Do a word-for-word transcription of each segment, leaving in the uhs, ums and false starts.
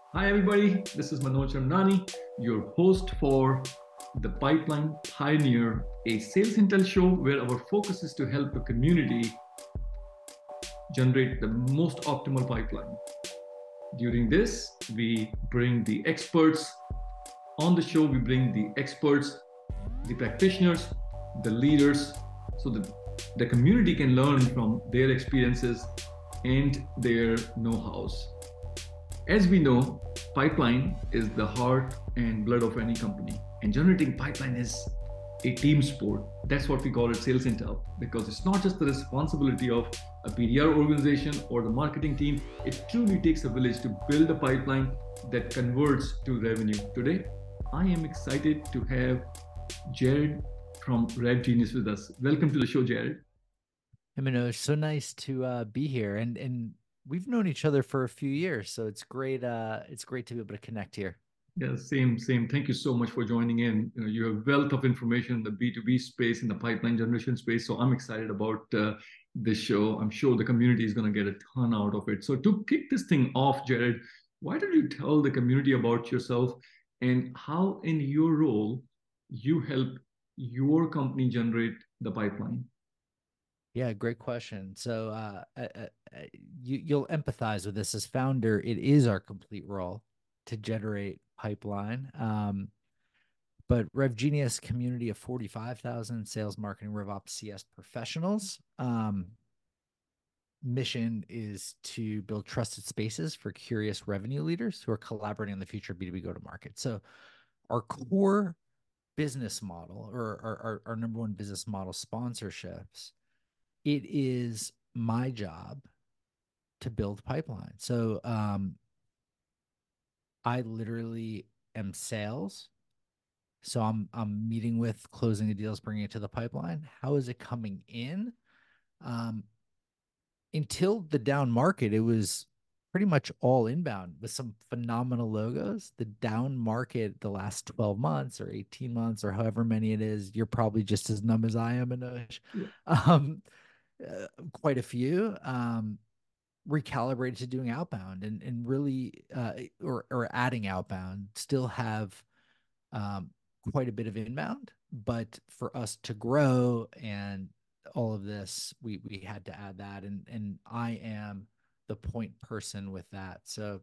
Hi, everybody. This is Manoj Ramnani, your host for the Pipeline Pioneer, a sales intel show where our focus is to help the community generate the most optimal pipeline. During this, we bring the experts on the show, we bring the experts, the practitioners, the leaders, so that the community can learn from their experiences and their know hows. As we know, pipeline is the heart and blood of any company. And generating pipeline is a team sport. That's what we call it sales intel, because it's not just the responsibility of a P D R organization or the marketing team. It truly takes a village to build a pipeline that converts to revenue. Today, I am excited to have Jared from Red Genius with us. Welcome to the show, Jared. I mean, it was so nice to uh, be here, and and we've known each other for a few years, so it's great. Uh, it's great to be able to connect here. Yeah, same, same. Thank you so much for joining in. You know, you have wealth of information in the B two B space, in the pipeline generation space. So I'm excited about uh, this show. I'm sure the community is going to get a ton out of it. So to kick this thing off, Jared, why don't you tell the community about yourself and how, in your role, you help your company generate the pipeline? Yeah, great question. So, uh, uh, uh, uh, you you'll empathize with this as founder. It is our complete role to generate pipeline. Um, but RevGenius community of forty-five thousand sales, marketing, RevOps, C S professionals. Um, mission is to build trusted spaces for curious revenue leaders who are collaborating on the future of B two B go to market. So our core business model or our, our, our number one business model sponsorships, it is my job to build pipeline. So um, I literally am sales. So I'm I'm meeting with closing the deals, bringing it to the pipeline. How is it coming in? Um, until the down market, it was pretty much all inbound with some phenomenal logos. The down market, the last twelve months or eighteen months or however many it is, you're probably just as numb as I am, Anush. Yeah. Um, uh, quite a few. Um, recalibrated to doing outbound and and really uh, or or adding outbound. Still have um, quite a bit of inbound, but for us to grow and all of this, we we had to add that, and and I am the point person with that. So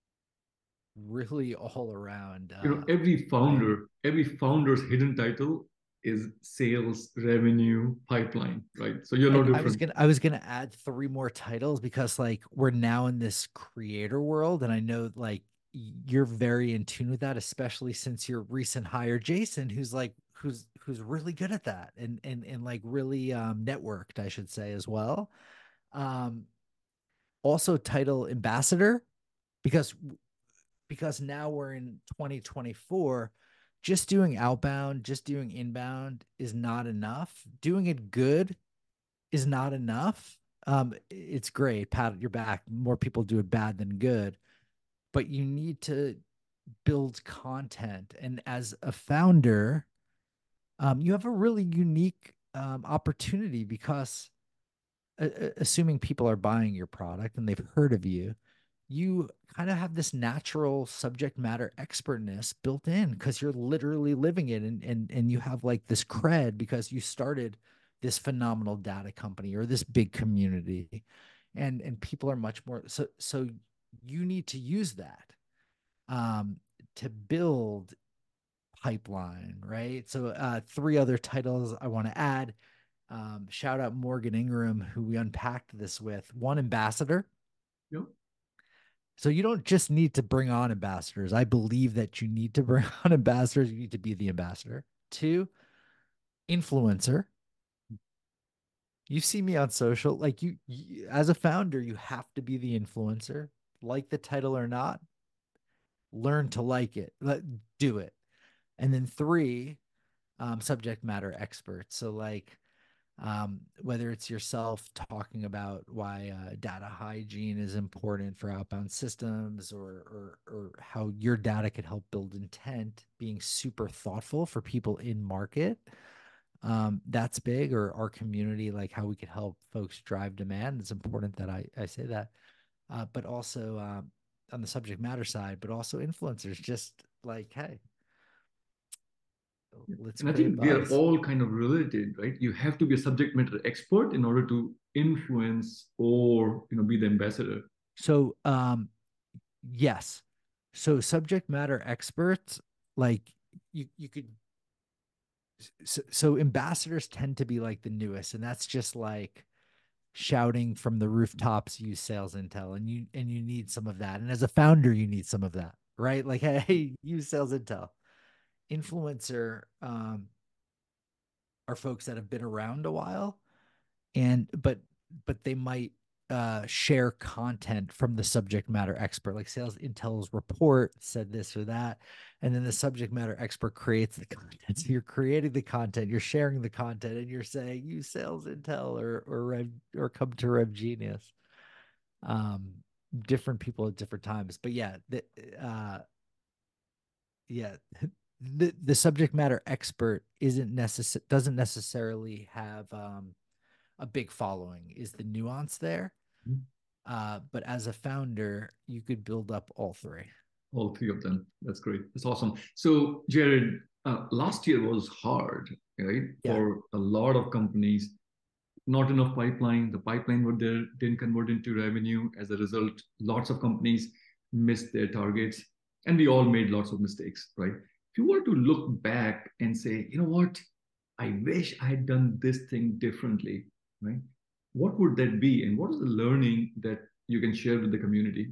really all around, You know, uh, every I founder, every founder's hidden title is sales, revenue, pipeline, right? So you're I, no I was different. gonna I was gonna add three more titles because like we're now in this creator world, and I know like you're very in tune with that, especially since your recent hire, Jason, who's like who's who's really good at that and and and like really um networked, I should say, as well. Um also title ambassador because because now we're in twenty twenty-four. Just doing outbound, just doing inbound is not enough. Doing it good is not enough. Um, it's great, pat your back. More people do it bad than good, but you need to build content. And as a founder, um, you have a really unique um, opportunity because uh, assuming people are buying your product and they've heard of you, you kind of have this natural subject matter expertness built in because you're literally living it, and and and you have like this cred because you started this phenomenal data company or this big community, and and people are much more so so you need to use that um to build pipeline, right? So uh three other titles I want to add. Um shout out Morgan Ingram, who we unpacked this with. One, ambassador. You know, So you don't just need to bring on ambassadors. I believe that you need to bring on ambassadors. You need to be the ambassador. Two, influencer. You see me on social, like you, you as a founder, you have to be the influencer. Like the title or not, learn to like it. Let do it. And then three, um, subject matter experts. So like um, whether it's yourself talking about why uh, data hygiene is important for outbound systems, or, or or how your data could help build intent, being super thoughtful for people in market. Um, that's big, or our community, like how we could help folks drive demand. It's important that I, I say that. Uh, but also, um, on the subject matter side, but also influencers just like, hey, let's And I create think they are buzz. all kind of related, right? You have to be a subject matter expert in order to influence or, you know, be the ambassador. So, um, yes. So subject matter experts, like you, you could, so, so ambassadors tend to be like the newest, and that's just like shouting from the rooftops, use sales intel, and you, and you need some of that. And as a founder, you need some of that, right? Like, hey, use sales intel. Influencer, um, are folks that have been around a while, and but but they might uh, share content from the subject matter expert, like sales intel's report said this or that, and then the subject matter expert creates the content. So you're creating the content, you're sharing the content, and you're saying use sales intel or or Rev, or come to Rev Genius. Um, different people at different times, but yeah, the, uh, yeah. The, the subject matter expert isn't necessary doesn't necessarily have um a big following is the nuance there. Uh, but as a founder, you could build up all three. All three of them. That's great. That's awesome. So, Jared, uh, last year was hard, right? Yeah. For a lot of companies, not enough pipeline. The pipeline were there, didn't convert into revenue. As a result, lots of companies missed their targets, and we all made lots of mistakes, right? If you were to look back and say, you know what, I wish I had done this thing differently, right? What would that be? And what is the learning that you can share with the community?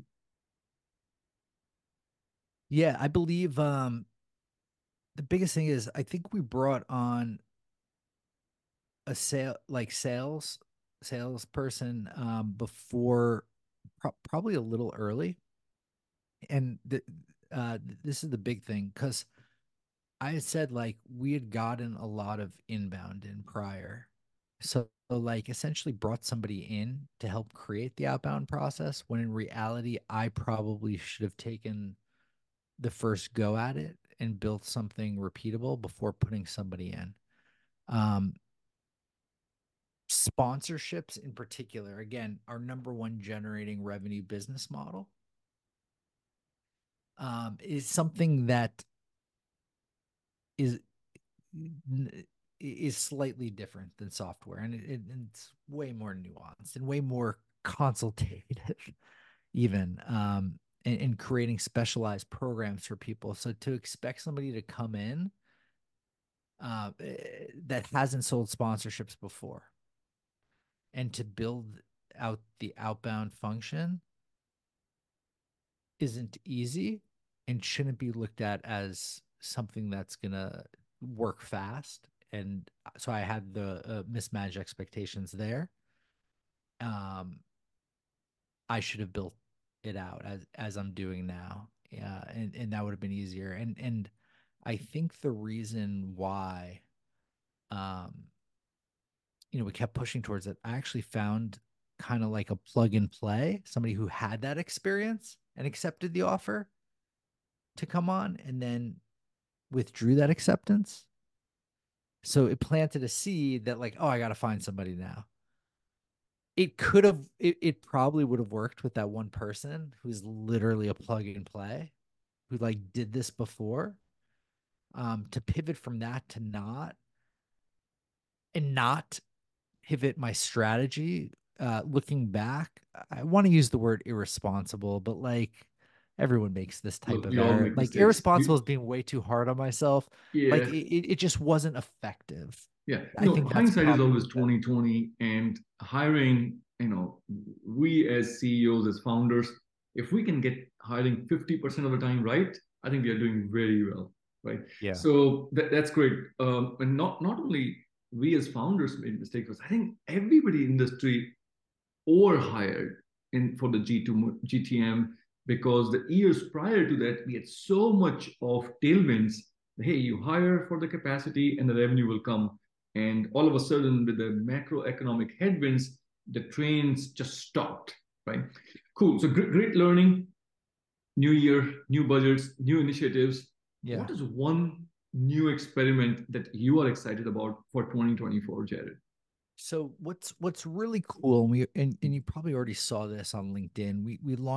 Yeah, I believe um the biggest thing is I think we brought on a sale like sales salesperson um before pro- probably a little early. And the, uh this is the big thing because I had said like we had gotten a lot of inbound in prior. So like essentially brought somebody in to help create the outbound process when in reality I probably should have taken the first go at it and built something repeatable before putting somebody in. Um, sponsorships in particular, again, our number one generating revenue business model, um, is something that is is slightly different than software, and it, it, it's way more nuanced and way more consultative, even um, in, in creating specialized programs for people. So to expect somebody to come in uh, eh, that hasn't sold sponsorships before and to build out the outbound function isn't easy and shouldn't be looked at as something that's gonna work fast. And so I had the uh, mismatched expectations there. Um, I should have built it out as as I'm doing now. Yeah, and and that would have been easier. And and I think the reason why, um, you know, we kept pushing towards it, I actually found kind of like a plug and play, somebody who had that experience and accepted the offer to come on, and then withdrew that acceptance. So it planted a seed that like, oh, I got to find somebody now. It could have, it, it probably would have worked with that one person who's literally a plug and play, who like did this before. Um, to pivot from that to not, and not pivot my strategy. Uh, looking back, I want to use the word irresponsible, but like everyone makes this type Look, of we all error. make Like mistakes. irresponsible We, is being way too hard on myself. Like yeah, it, it just wasn't effective. yeah. I No, think that's hindsight is probably always twenty twenty, and hiring, you know, we as C E Os, as founders, if we can get hiring fifty percent of the time right, I think we are doing very well, right? yeah. So that, that's great. Um, and not not only we as founders made mistakes, but I think everybody in the industry overhired in for the G two G T M because the years prior to that we had so much of tailwinds. Hey, you hire for the capacity and the revenue will come. And all of a sudden, with the macroeconomic headwinds, the trains just stopped. Right? Cool. So great, great learning. New year, new budgets, new initiatives. Yeah. What is one new experiment that you are excited about for twenty twenty-four, Jared? So what's what's really cool, and we and, and you probably already saw this on LinkedIn. We we launched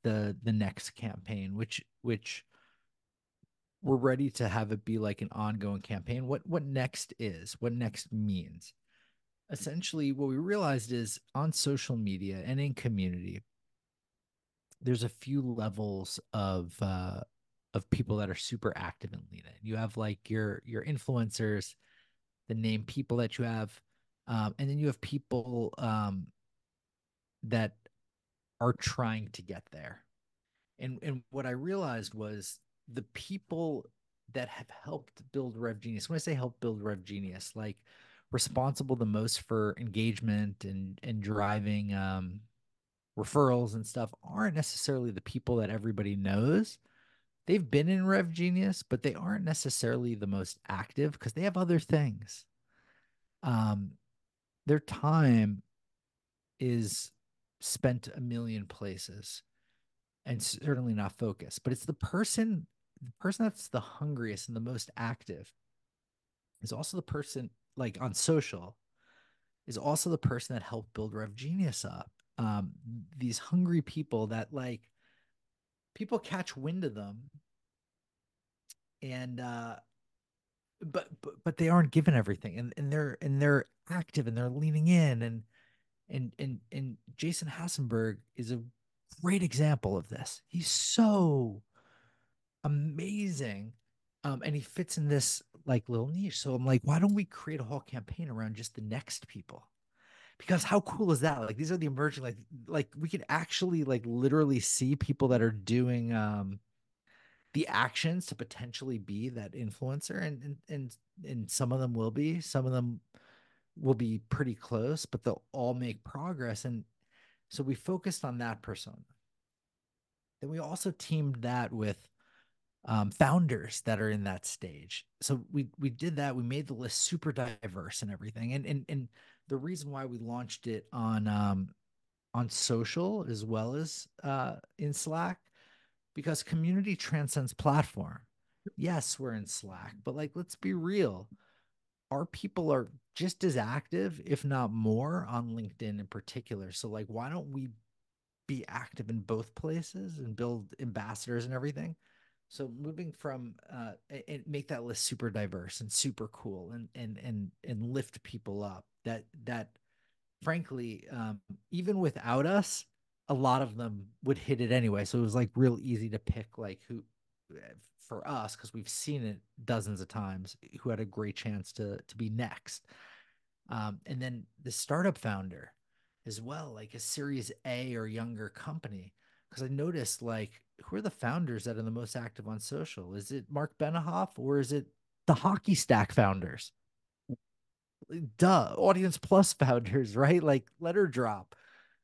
the the next campaign, which which we're ready to have it be like an ongoing campaign. What what next is, what next means. Essentially, what we realized is on social media and in community, there's a few levels of uh, of people that are super active and lean in. You have like your your influencers, the name people that you have, um, and then you have people um, that are trying to get there. And and what I realized was the people that have helped build Rev Genius. When I say help build Rev Genius, like responsible the most for engagement and and driving um, referrals and stuff aren't necessarily the people that everybody knows. They've been in Rev Genius, but they aren't necessarily the most active because they have other things. Um, their time is spent a million places and certainly not focused. But it's the person, the person that's the hungriest and the most active is also the person like on social is also the person that helped build Rev Genius up. Um, these hungry people that like people catch wind of them and uh but but, but they aren't given everything and, and they're and they're active and they're leaning in and and and and Jason Hassenberg is a great example of this. He's so amazing. Um, and he fits in this like little niche. So I'm like, why don't we create a whole campaign around just the next people? Because how cool is that? Like these are the emerging, like like we could actually like literally see people that are doing um the actions to potentially be that influencer, and and and and some of them will be, some of them will be pretty close, but they'll all make progress. And so we focused on that persona. Then we also teamed that with um, founders that are in that stage. So we we did that. We made the list super diverse and everything. And and and the reason why we launched it on um, on social as well as uh, in Slack, because community transcends platform. Yes, we're in Slack, but like let's be real. Our people are just as active, if not more, on LinkedIn in particular. So like, why don't we be active in both places and build ambassadors and everything? So moving from uh and make that list super diverse and super cool and and and and lift people up that that frankly um even without us a lot of them would hit it anyway. So it was like real easy to pick like who for us because we've seen it dozens of times who had a great chance to to be next. Um and then the startup founder as well, like a series A or younger company, because I noticed like who are the founders that are the most active on social? Is it Mark Benehoff or is it the Hockey Stack founders? Duh, Audience Plus founders, right? Like Letter Drop.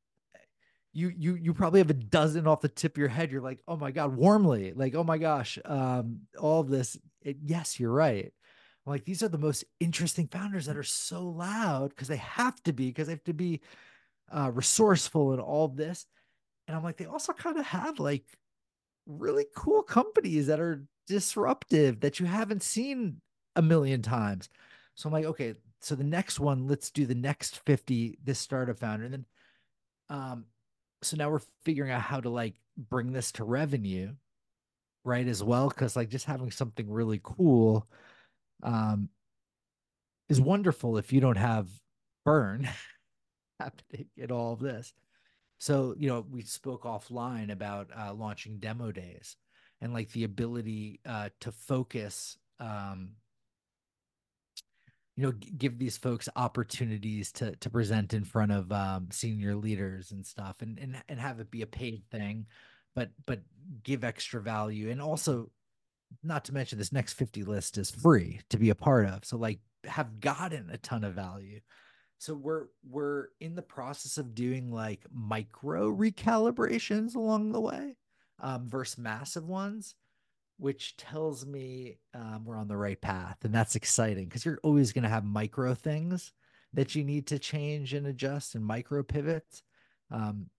You you you probably have a dozen off the tip of your head. You're like, oh my god, Warmly, like oh my gosh, um, all of this. It, yes, you're right. Like these are the most interesting founders that are so loud because they have to be because they have to be uh, resourceful and all of this. And I'm like, they also kind of have like really cool companies that are disruptive that you haven't seen a million times. So I'm like, okay, so the next one, let's do the next fifty, this startup founder. And then, um, so now we're figuring out how to like bring this to revenue, right? As well. Cause like just having something really cool, um, is wonderful if you don't have burn happening in all of this. So, you know, we spoke offline about uh, launching demo days and like the ability uh, to focus, um, you know, g- give these folks opportunities to to present in front of um, senior leaders and stuff, and and and have it be a paid thing, but but give extra value, and also not to mention this next fifty list is free to be a part of. So like have gotten a ton of value. So we're we're in the process of doing like micro recalibrations along the way, um, versus massive ones, which tells me um, we're on the right path, and that's exciting because you're always going to have micro things that you need to change and adjust and micro pivots. Um,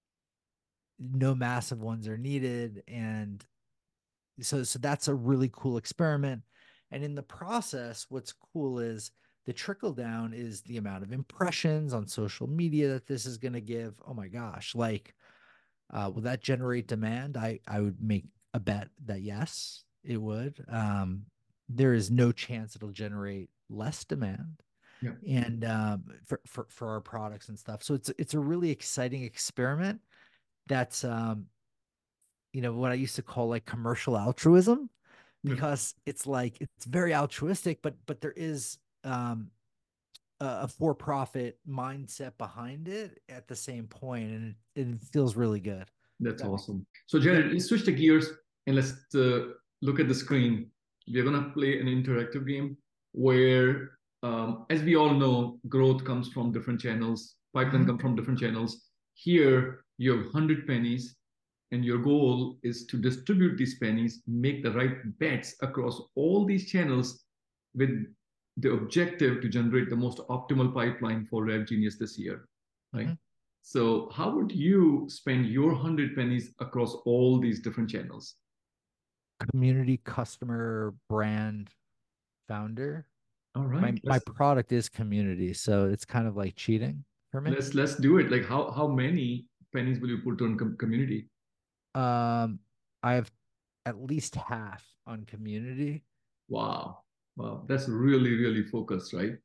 no massive ones are needed, and so so that's a really cool experiment. And in the process, what's cool is the trickle down is the amount of impressions on social media that this is going to give. Oh my gosh, like Uh, will that generate demand? I I would make a bet that yes, it would. Um, there is no chance it'll generate less demand, Yeah, and um, for, for for our products and stuff. So it's it's a really exciting experiment. That's um, you know, what I used to call like commercial altruism, yeah, because it's like it's very altruistic, but but there is um a, a for-profit mindset behind it at the same point, and it, it feels really good. that's That makes awesome. So, Yep. Jared, let's switch the gears and let's uh, look at the screen. We're gonna play an interactive game where, um, as we all know, growth comes from different channels, pipeline Mhm. comes from different channels. Here, you have one hundred pennies, and your goal is to distribute these pennies, make the right bets across all these channels with the objective to generate the most optimal pipeline for Rev Genius this year, right? Mhm. So, how would you spend your one hundred pennies across all these different channels? Community, customer, brand, founder. All right, My my let's product is community, so it's kind of like cheating for me. let's let's do it. Like, how how many pennies will you put on com- community? Um, I have at least half on community. Wow, wow, that's really really focused, right?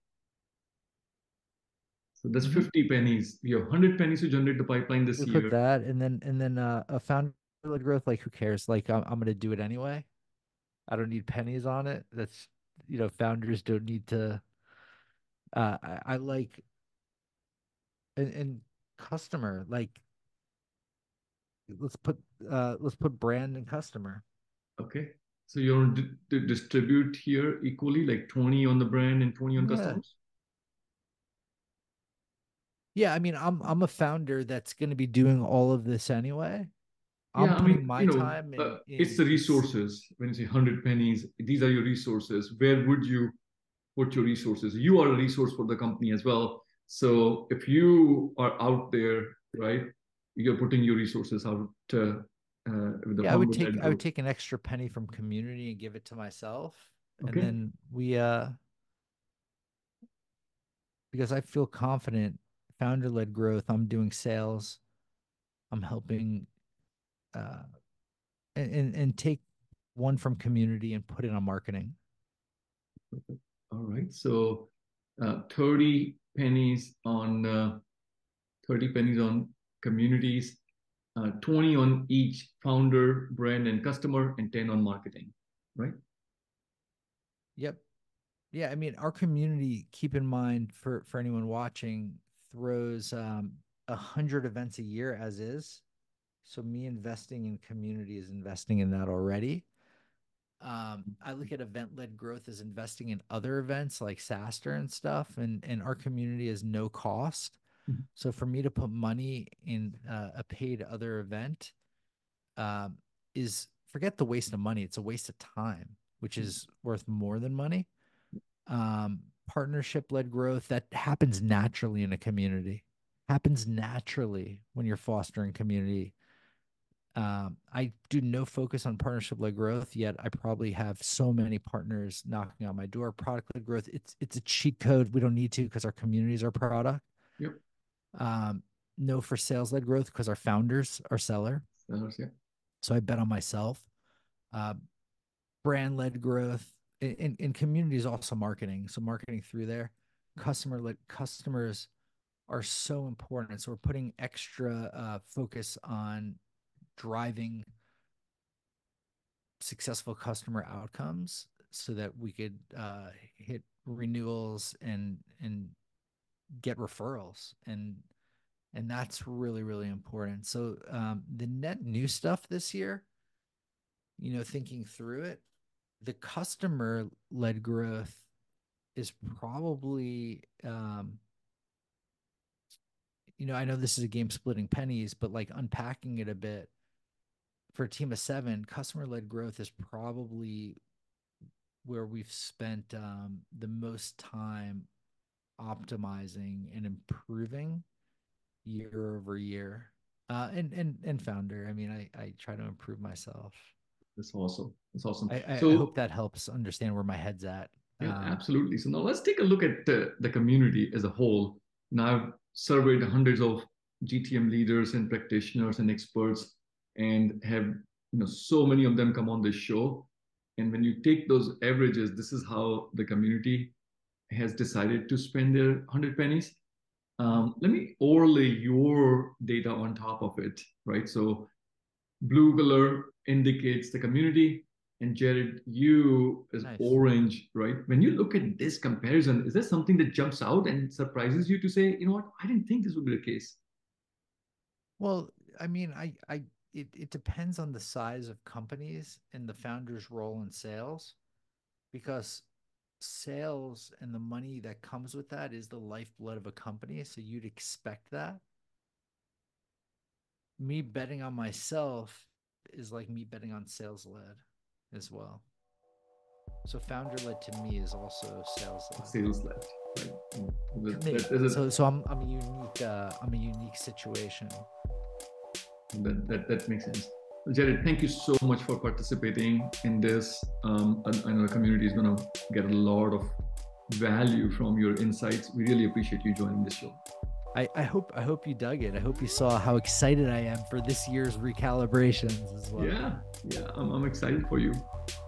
So that's Mhm. fifty pennies. We have one hundred pennies to generate the pipeline this We put year. that, and then and then uh, a founder-led growth. Like, who cares? Like, I'm I'm gonna do it anyway. I don't need pennies on it. That's, you know, founders don't need to. Uh, I, I like and, and customer. Like, let's put uh let's put brand and customer. Okay. So you're to, to distribute here equally, like twenty on the brand and twenty on Yeah. customers? Yeah, I mean, I'm I'm a founder that's going to be doing all of this anyway. Yeah, I'm I mean, putting you my know, time uh, in it's the in resources. When you say one hundred pennies, these are your resources. Where would you put your resources? You are a resource for the company as well. So if you are out there, right, you're putting your resources out uh, uh, with the Yeah, I would take founder-led I would growth. take an extra penny from community and give it to myself. And Okay. then we uh because I feel confident, founder-led growth, I'm doing sales, I'm helping uh and, and and take one from community and put it on marketing. All right. So uh, thirty pennies on uh, thirty pennies on communities, uh, twenty on each founder, brand, and customer, and ten on marketing, right? Yep. Yeah, I mean, our community, keep in mind, for for anyone watching, throws um a hundred events a year as is. So me investing in community is investing in that already. Um, I look at event-led growth as investing in other events like SaaStr and stuff, and and our community is no cost. So for me to put money in uh, a paid other event um, is, forget the waste of money. It's a waste of time, which is worth more than money. Um, partnership-led growth, that happens naturally in a community. Happens naturally when you're fostering community. Um, I do no focus on partnership-led growth, yet I probably have so many partners knocking on my door. Product-led growth, it's it's a cheat code. We don't need to because our community is our product. Yep. Um, no for sales-led growth because our founders are seller. Sellers, yeah. So I bet on myself. Uh, brand-led growth and, and community is also marketing. So marketing through there. Customer-led customers are so important. So we're putting extra uh, focus on driving successful customer outcomes so that we could uh, hit renewals and and get referrals, and and that's really really important. So um, the net new stuff this year, you know, thinking through it, the customer led growth is probably um, you know, I know this is a game splitting pennies, but like unpacking it a bit, for a team of seven, customer led growth is probably where we've spent um, the most time optimizing and improving year over year. Uh, and and and founder, I mean, I I try to improve myself. That's awesome. That's awesome. I I, I hope So, that helps understand where my head's at. yeah, Um, absolutely. So now let's take a look at the, the community as a whole. Now I've surveyed hundreds of G T M leaders and practitioners and experts, and have, you know, so many of them come on this show. And when you take those averages, this is how the community has decided to spend their one hundred pennies. Um, let me overlay your data on top of it, right? So blue color indicates the community, and Jared, you is Nice. orange, right? When you look at this comparison, is there something that jumps out and surprises you to say, you know what, I didn't think this would be the case? Well, I mean, I, I, it, it depends on the size of companies and the founder's role in sales, because sales and the money that comes with that is the lifeblood of a company. So you'd expect that. Me betting on myself is like me betting on sales led as well. So founder led to me is also sales led. Sales led, right? That, that, Me. that, So so I'm I'm a unique uh, I'm a unique situation. that, that, that makes sense. Jared, thank you so much for participating in this. Um, I, I know the community is going to get a lot of value from your insights. We really appreciate you joining the show. I, I hope I hope you dug it. I hope you saw how excited I am for this year's recalibrations as well. Yeah, yeah, I'm, I'm excited for you.